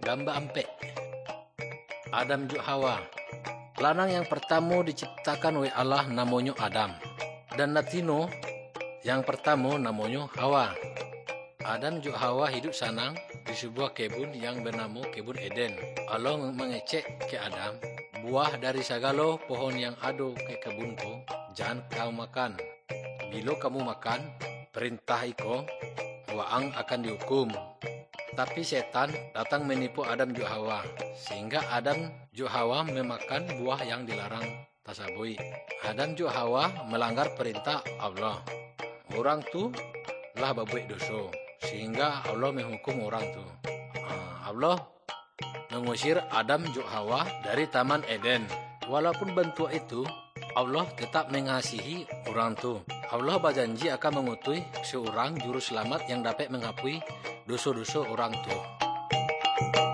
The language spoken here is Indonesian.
Gamba ampe. Adam juk Hawa. Lanang yang pertama diciptakan oleh Allah namanya Adam. Dan natino yang pertama namanya Hawa. Adam juk Hawa hidup senang di sebuah kebun yang bernama kebun Eden. Allah mengecek ke Adam, buah dari segala pohon yang ada ke kebunku jangan kau makan. Bila kamu makan, perintah iko, waang akan dihukum. Tapi setan datang menipu Adam juk Hawa, sehingga Adam juk Hawa memakan buah yang dilarang tasabui. Adam juk Hawa melanggar perintah Allah. Orang tu lah berbuat dosa, sehingga Allah menghukum orang tu. Allah mengusir Adam juk Hawa dari Taman Eden. Walaupun bentuk itu, Allah tetap mengasihi orang tu. Allah berjanji akan mengutus seorang juru selamat yang dapat menghapus dosa-dosa orang tu.